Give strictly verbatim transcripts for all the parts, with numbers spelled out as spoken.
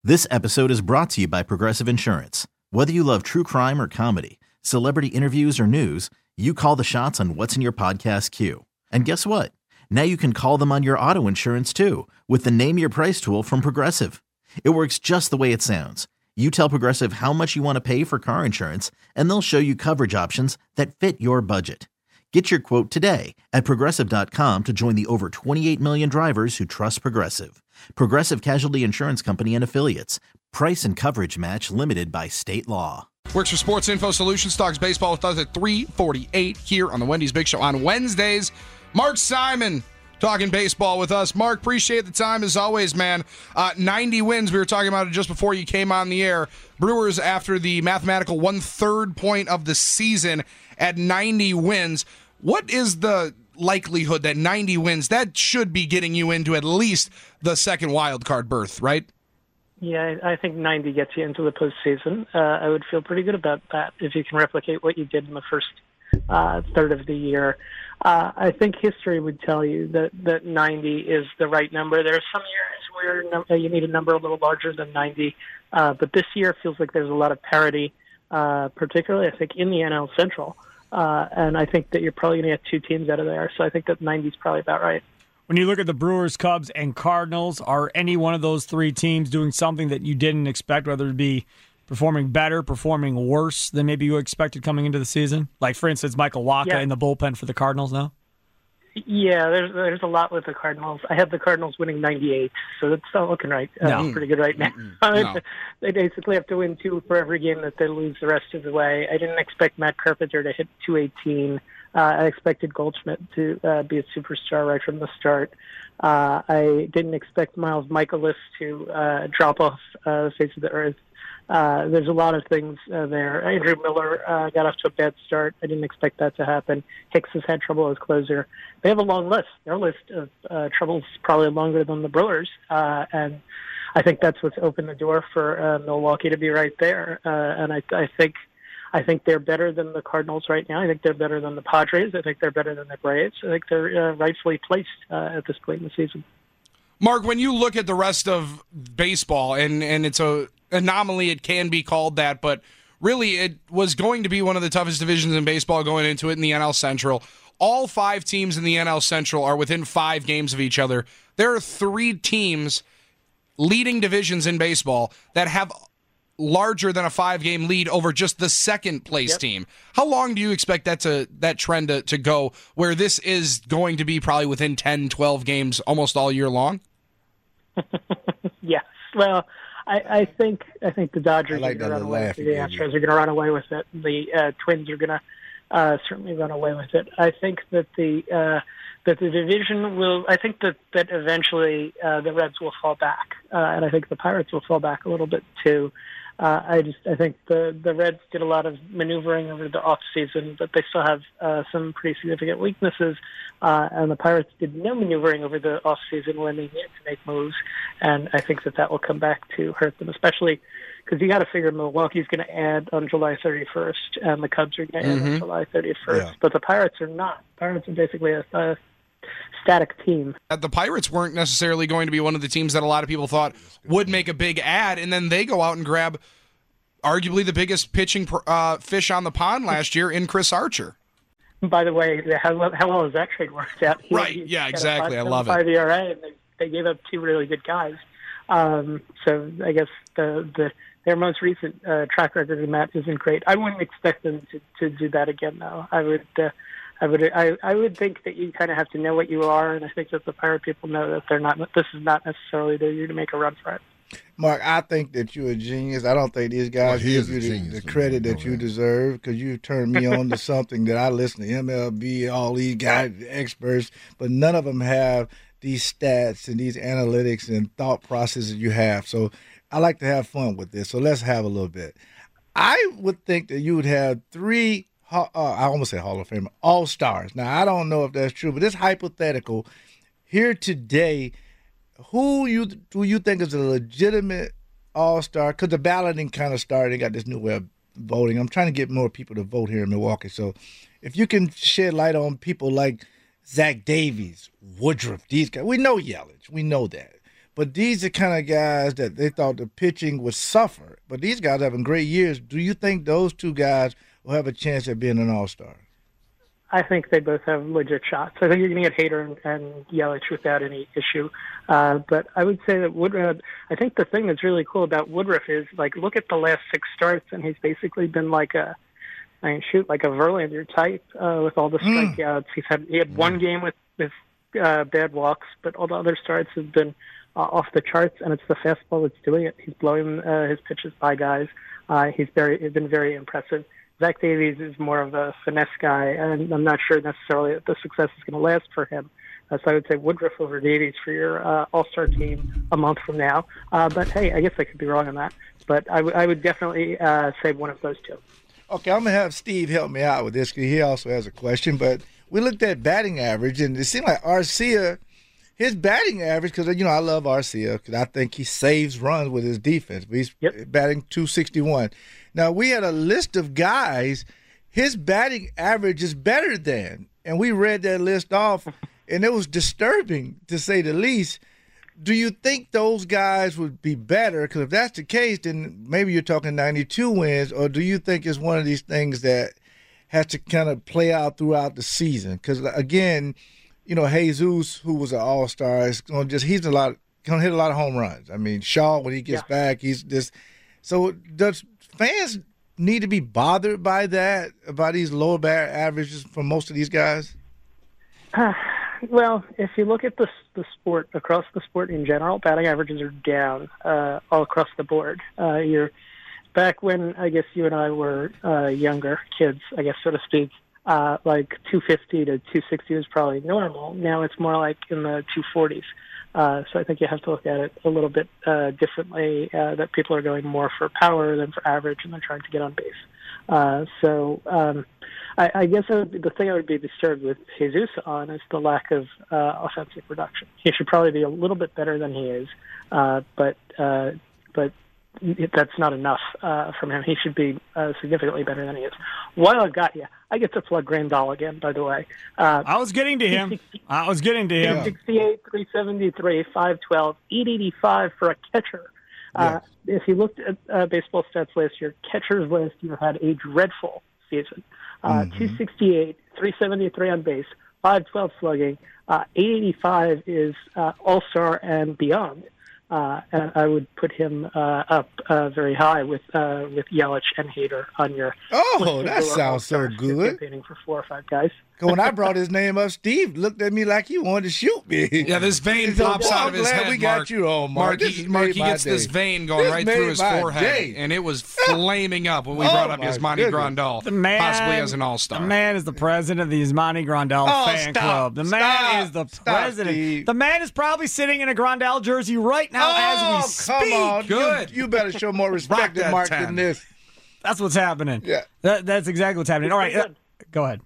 This episode is brought to you by Progressive Insurance. Whether you love true crime or comedy, celebrity interviews or news, you call the shots on what's in your podcast queue. And guess what? Now you can call them on your auto insurance too with the Name Your Price tool from Progressive. It works just the way it sounds. You tell Progressive how much you want to pay for car insurance, and they'll show you coverage options that fit your budget. Get your quote today at Progressive dot com to join the over twenty-eight million drivers who trust Progressive. Progressive Casualty Insurance Company and Affiliates. Price and coverage match limited by state law. Works for Sports Info Solutions. Talks baseball with us at three forty-eight here on the Wendy's Big Show on Wednesdays. Mark Simon talking baseball with us. Mark, appreciate the time as always, man. Uh, ninety wins. We were talking about it just before you came on the air. Brewers, after the mathematical one-third point of the season at ninety wins. What is the likelihood that ninety wins, that should be getting you into at least the second wild card berth, right? Yeah, I think ninety gets you into the postseason. Uh, I would feel pretty good about that if you can replicate what you did in the first uh, third of the year. Uh, I think history would tell you that, that ninety is the right number. There are some years where num- you need a number a little larger than ninety, uh, but this year feels like there's a lot of parity, uh, particularly I think in the N L Central. Uh, and I think that you're probably going to get two teams out of there. So I think that ninety is probably about right. When you look at the Brewers, Cubs, and Cardinals, are any one of those three teams doing something that you didn't expect, whether it be performing better, performing worse than maybe you expected coming into the season? Like, for instance, Michael Wacha yeah. in the bullpen for the Cardinals now? Yeah, there's there's a lot with the Cardinals. I had the Cardinals winning ninety-eight, so that's not looking right. Uh, No. Pretty good right now. No. They basically have to win two for every game that they lose the rest of the way. I didn't expect Matt Carpenter to hit two eighteen. Uh, I expected Goldschmidt to uh, be a superstar right from the start. Uh, I didn't expect Miles Michaelis to uh, drop off uh, the face of the earth. Uh, there's a lot of things uh, there. Andrew Miller uh, got off to a bad start. I didn't expect that to happen. Hicks has had trouble as closer. They have a long list. Their list of uh, troubles is probably longer than the Brewers, uh, and I think that's what's opened the door for uh, Milwaukee to be right there. Uh, and I, I think, I think they're better than the Cardinals right now. I think they're better than the Padres. I think they're better than the Braves. I think they're uh, rightfully placed uh, at this point in the season. Mark, when you look at the rest of baseball, and, and it's a anomaly, it can be called that, but really it was going to be one of the toughest divisions in baseball going into it in the N L Central. All five teams in the N L Central are within five games of each other. There are three teams leading divisions in baseball that have larger than a five-game lead over just the second-place yep. team. How long do you expect that to that trend to, to go, where this is going to be probably within ten, twelve games almost all year long? Yes. Well, I, I think I think the Dodgers like are going to run away with it. The Astros are going to run away with it. The uh, Twins are going to uh, certainly run away with it. I think that the uh, that the division will. I think that that eventually uh, the Reds will fall back, uh, and I think the Pirates will fall back a little bit too. Uh, I just I think the the Reds did a lot of maneuvering over the off season, but they still have uh, some pretty significant weaknesses. Uh, and the Pirates did no maneuvering over the off season when they needed to make moves, and I think that that will come back to hurt them, especially because you got to figure Milwaukee's going to add on July thirty-first, and the Cubs are going to mm-hmm. add on July thirty-first. Yeah. But the Pirates are not. Pirates are basically a, a static team. The Pirates weren't necessarily going to be one of the teams that a lot of people thought would make a big add, and then they go out and grab arguably the biggest pitching uh, fish on the pond last year in Chris Archer. By the way, how, how well has that trade worked out? He, right, yeah, exactly. I love it. Five E R A, and they, they gave up two really good guys. Um, so I guess the the their most recent uh, track record in that isn't great. I wouldn't expect them to, to do that again, though. I would. Uh, I would I, I would think that you kind of have to know what you are, and I think that the Pirate people know that they're not. This is not necessarily the year to make a run for it. Mark, I think that you're a genius. I don't think these guys well, give you the, the credit that you deserve, because you turned me on to something that I listen to M L B, all these guys, experts, but none of them have these stats and these analytics and thought processes you have. So I like to have fun with this. So let's have a little bit. I would think that you would have three. Uh, I almost said Hall of Fame, all-stars. Now, I don't know if that's true, but it's hypothetical. Here today, who you do you think is a legitimate all-star? Because the balloting kind of started. They got this new way of voting. I'm trying to get more people to vote here in Milwaukee. So if you can shed light on people like Zach Davies, Woodruff, these guys. We know Yelich. We know that. But these are kind of guys that they thought the pitching would suffer. But these guys having great years. Do you think those two guys will have a chance at being an all-star? I think they both have legit shots. I think you're going to get Hader and, and Yelich without any issue. Uh, but I would say that Woodruff, I think the thing that's really cool about Woodruff is, like, look at the last six starts, and he's basically been like a, I mean, shoot, like a Verlander type uh, with all the strikeouts. Mm. He's had he had one game with, with uh, bad walks, but all the other starts have been uh, off the charts, and it's the fastball that's doing it. He's blowing uh, his pitches by guys. Uh, he's very, he's been very impressive. Zach Davies is more of a finesse guy, and I'm not sure necessarily that the success is going to last for him. Uh, so I would say Woodruff over Davies for your uh, all-star team a month from now. Uh, but, hey, I guess I could be wrong on that. But I, w- I would definitely uh, say one of those two. Okay, I'm going to have Steve help me out with this because he also has a question. But we looked at batting average, and it seemed like Arcia, his batting average, because, you know, I love Arcia because I think he saves runs with his defense. But he's yep. batting two sixty-one. Now, we had a list of guys, his batting average is better than, and we read that list off, and it was disturbing, to say the least. Do you think those guys would be better? Because if that's the case, then maybe you're talking ninety-two wins, or do you think it's one of these things that has to kind of play out throughout the season? Because, again, you know, Jesus, who was an all-star, is going to just he's a lot going to hit a lot of home runs. I mean, Shaw, when he gets yeah. back, he's just – so does – fans need to be bothered by that, by these lower bat averages for most of these guys? Uh, well, if you look at the the sport, across the sport in general, batting averages are down uh, all across the board. Uh, you're back when I guess you and I were uh, younger kids, I guess so to speak. Uh, like two fifty to two sixty was probably normal. Now it's more like in the two forties. Uh, so I think you have to look at it a little bit uh, differently, uh, that people are going more for power than for average, and they're trying to get on base. Uh, so um, I, I guess I would, the thing I would be disturbed with Jesus on is the lack of uh, offensive production. He should probably be a little bit better than he is, uh, but uh, but that's not enough uh, from him. He should be uh, significantly better than he is. While I've got you, I get to plug Grandal again, by the way. Uh, I was getting to him. I was getting to him. two sixty-eight, three seventy-three, five twelve, eight eighty-five for a catcher. Uh, yes. If you looked at uh, baseball stats last year, catchers last year had a dreadful season. Uh, mm-hmm. two sixty-eight, three seventy-three on base, five twelve slugging. Uh, eight eighty-five is uh, all-star and beyond. Uh, and I would put him uh, up uh, very high with uh, with Yelich and Hader on your. Oh, that sounds so good. Campaigning for four or five guys. When I brought his name up, Steve looked at me like he wanted to shoot me. Yeah, this vein so, pops out of his head. We got Mark. you on, Mark. Mark, he, Mark, he gets day. this vein going this right through his forehead, day. and it was flaming up when we oh, brought up Yasmani Grandal, the man, possibly as an all-star. The man is the president of the Yasmani Grandal oh, fan stop, club. The man stop, is the stop, president. Steve. The man is probably sitting in a Grandal jersey right now oh, as we speak. Come on. Good. You, you better show more respect to Mark ten. than this. That's what's happening. Yeah, that, that's exactly what's happening. All right, uh, go ahead.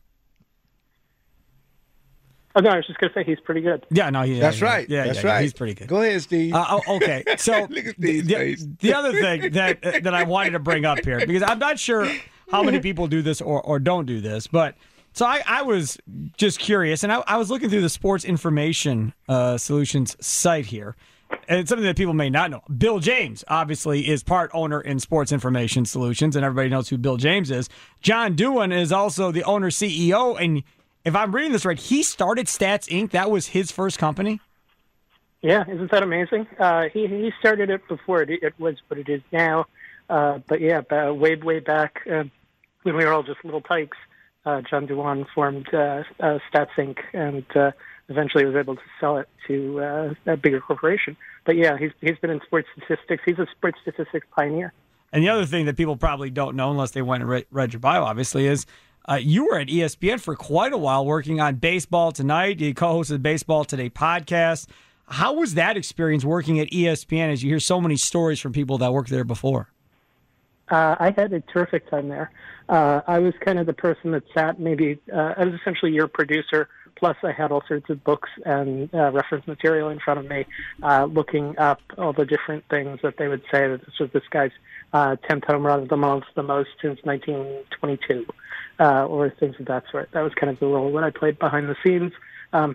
Oh, no, I was just going to say he's pretty good. Yeah, no, he, that's yeah, right. Yeah, that's yeah, right. Yeah, he's pretty good. Go ahead, Steve. Uh, oh, okay, so the, the, the other thing that uh, that I wanted to bring up here, because I'm not sure how many people do this or, or don't do this, but so I, I was just curious, and I, I was looking through the Sports Information uh, Solutions site here, and it's something that people may not know. Bill James, obviously, is part owner in Sports Information Solutions, and everybody knows who Bill James is. John Doohan is also the owner C E O, and if I'm reading this right, he started Stats Incorporated. That was his first company? Yeah, isn't that amazing? Uh, he he started it before it, it was what it is now. Uh, but yeah, uh, way, way back uh, when we were all just little tykes, uh, John Doohan formed uh, uh, Stats Incorporated and uh, eventually was able to sell it to uh, a bigger corporation. But yeah, he's he's been in sports statistics. He's a sports statistics pioneer. And the other thing that people probably don't know, unless they went and re- read your bio, obviously, is Uh, you were at E S P N for quite a while working on Baseball Tonight. You co-hosted Baseball Today podcast. How was that experience working at E S P N as you hear so many stories from people that worked there before? Uh, I had a terrific time there. Uh, I was kind of the person that sat maybe, uh, I was essentially your producer, plus I had all sorts of books and uh, reference material in front of me, uh, looking up all the different things that they would say that this was this guy's uh, tenth home run of the month, the most since nineteen twenty-two. Uh, or things of that sort. That was kind of the role that I played behind the scenes. Um,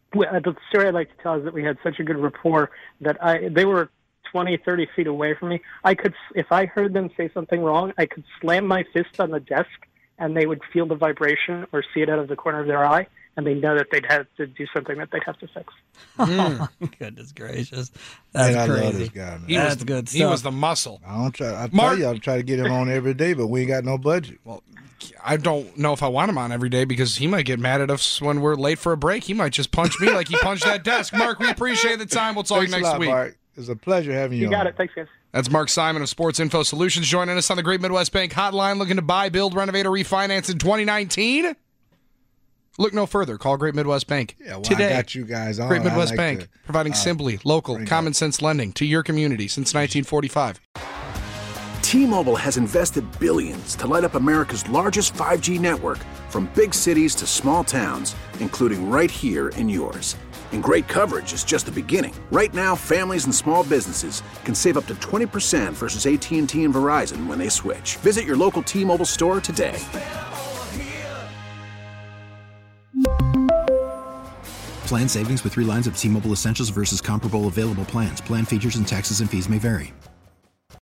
the story I'd like to tell is that we had such a good rapport that I they were twenty, thirty feet away from me. I could, if I heard them say something wrong, I could slam my fist on the desk, and they would feel the vibration or see it out of the corner of their eye, and they know that they'd have to do something that they'd have to fix. Mm. Goodness gracious, that's man, crazy. I love this guy, man. He That's was the, good stuff. He was the muscle. I don't try. I Mark, tell you, I'm trying to get him on every day, but we ain't got no budget. Well, I don't know if I want him on every day because he might get mad at us when we're late for a break. He might just punch me like he punched that desk. Mark, we appreciate the time. We'll talk Thanks next a lot, week. Mark. It's a pleasure having you. You got on. it. Thanks, guys. That's Mark Simon of Sports Info Solutions joining us on the Great Midwest Bank Hotline. Looking to buy, build, renovate, or refinance in twenty nineteen? Look no further. Call Great Midwest Bank Yeah, well, today. I got you guys on. Great Midwest like Bank, to, providing uh, simply, local, common sense lending to your community since nineteen forty-five. T-Mobile has invested billions to light up America's largest five G network, from big cities to small towns, including right here in yours. And great coverage is just the beginning. Right now, families and small businesses can save up to twenty percent versus A T and T and Verizon when they switch. Visit your local T-Mobile store today. Plan savings with three lines of T-Mobile Essentials versus comparable available plans. Plan features and taxes and fees may vary.